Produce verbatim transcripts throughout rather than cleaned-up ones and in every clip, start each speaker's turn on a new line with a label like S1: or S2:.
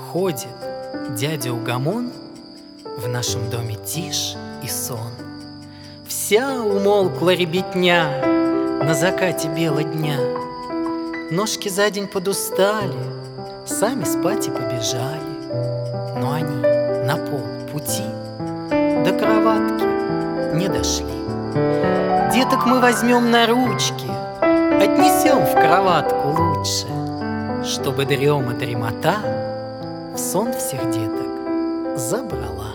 S1: Ходит дядя Угомон, в нашем доме тишь и сон. Вся умолкла ребятня на закате бела дня. Ножки за день подустали, сами спать и побежали. Но они на полпути до кроватки не дошли. Деток мы возьмем на ручки, отнесем в кроватку лучше, чтобы дрема дремота в сон всех деток забрала.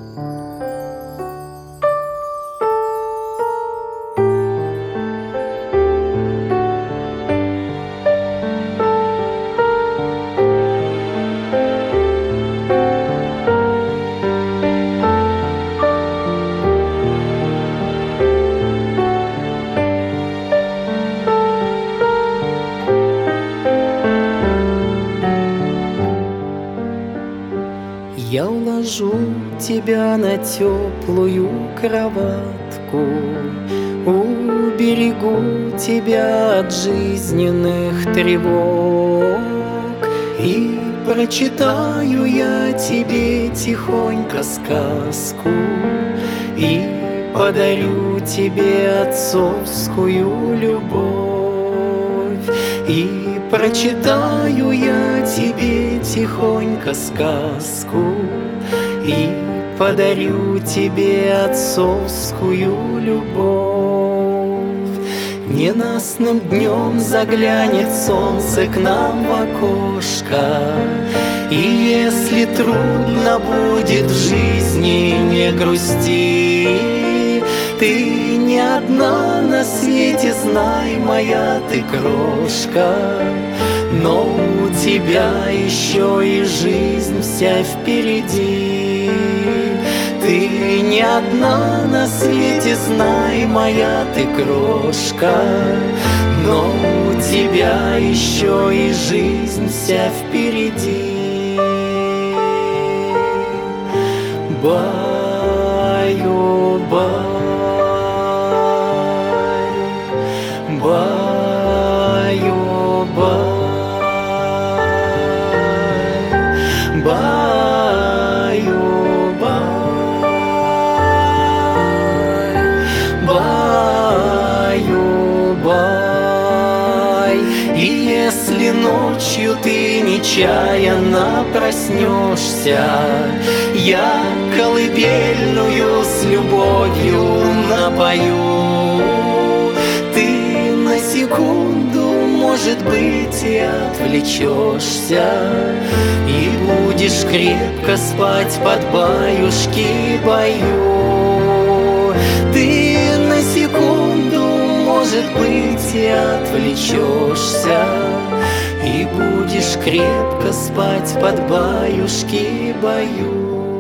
S1: Я уложу тебя на теплую кроватку, уберегу тебя от жизненных тревог, и прочитаю я тебе тихонько сказку, и подарю тебе отцовскую любовь, и прочитаю я тебе тихонько сказку, и подарю тебе отцовскую любовь. Ненастным днем заглянет солнце к нам в окошко, и если трудно будет в жизни, не грусти. Ты не одна на свете, знай, моя ты крошка, но у тебя еще и жизнь вся впереди. Ты не одна на свете, знай, моя ты крошка, но у тебя еще и жизнь вся впереди. Баю-бай, баю-бай, баю-бай, баю-бай. И если ночью ты нечаянно проснешься, я колыбельную с любовью напою. Ты на секунду, может быть, и отвлечешься, и будешь крепко спать под баюшки-баю. Ты на секунду, может быть, и отвлечешься, и будешь крепко спать под баюшки-баю.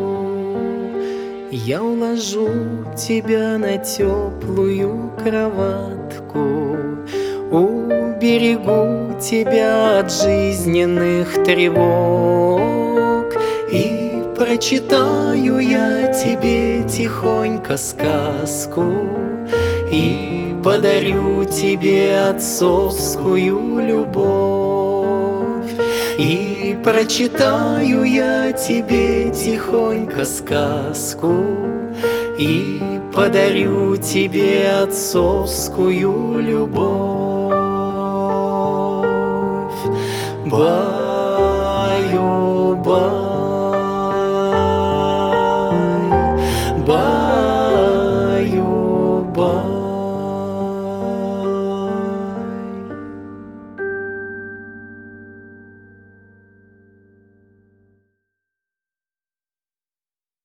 S1: Я уложу тебя на теплую кроватку, уберегу тебя от жизненных тревог, и прочитаю я тебе тихонько сказку, и подарю тебе отцовскую любовь, и прочитаю я тебе тихонько сказку, и подарю тебе отцовскую любовь. Баю-бай.